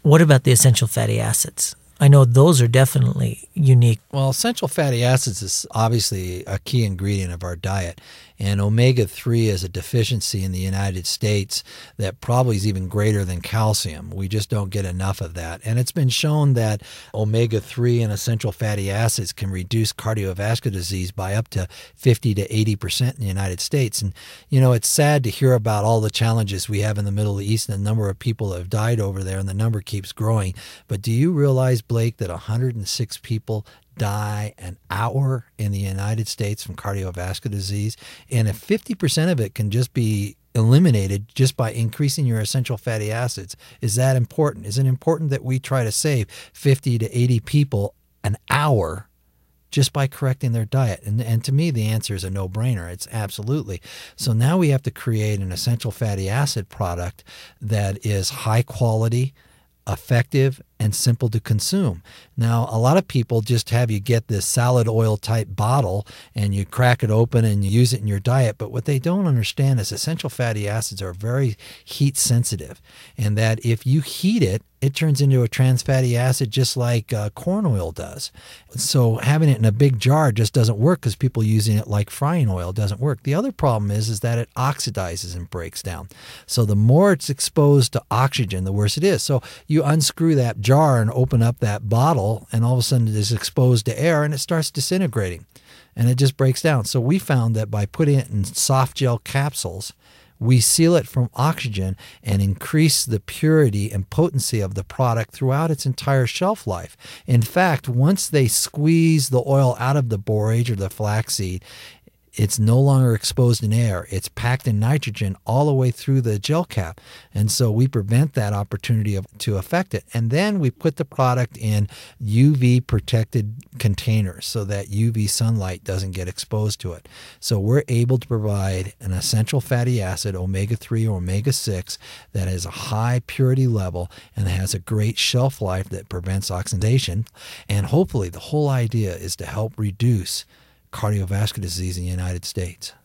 What about the essential fatty acids? I know those are definitely unique. Well, essential fatty acids is obviously a key ingredient of our diet. And omega-3 is a deficiency in the United States that probably is even greater than calcium. We just don't get enough of that. And it's been shown that omega-3 and essential fatty acids can reduce cardiovascular disease by up to 50 to 80% in the United States. And, you know, it's sad to hear about all the challenges we have in the Middle East and the number of people that have died over there, and the number keeps growing. But do you realize, Blake, that 106 people die an hour in the United States from cardiovascular disease? And if 50% of it can just be eliminated just by increasing your essential fatty acids, is that important? Is it important that we try to save 50 to 80 people an hour just by correcting their diet? And to me, the answer is a no-brainer. It's absolutely. So now we have to create an essential fatty acid product that is high quality, effective, and simple to consume. Now, a lot of people just have you get this salad oil type bottle and you crack it open and you use it in your diet. But what they don't understand is essential fatty acids are very heat sensitive, and that if you heat it, it turns into a trans fatty acid just like corn oil does. So having it in a big jar just doesn't work because people using it like frying oil doesn't work. The other problem is that it oxidizes and breaks down. So the more it's exposed to oxygen, the worse it is. So you unscrew that jar and open up that bottle, and all of a sudden it is exposed to air and it starts disintegrating and it just breaks down. So we found that by putting it in soft gel capsules, we seal it from oxygen and increase the purity and potency of the product throughout its entire shelf life. In fact, once they squeeze the oil out of the borage or the flaxseed, it's no longer exposed in air. It's packed in nitrogen all the way through the gel cap. And so we prevent that opportunity to affect it. And then we put the product in UV protected containers so that UV sunlight doesn't get exposed to it. So we're able to provide an essential fatty acid, omega-3 or omega-6, that has a high purity level and has a great shelf life that prevents oxidation. And hopefully the whole idea is to help reduce cardiovascular disease in the United States.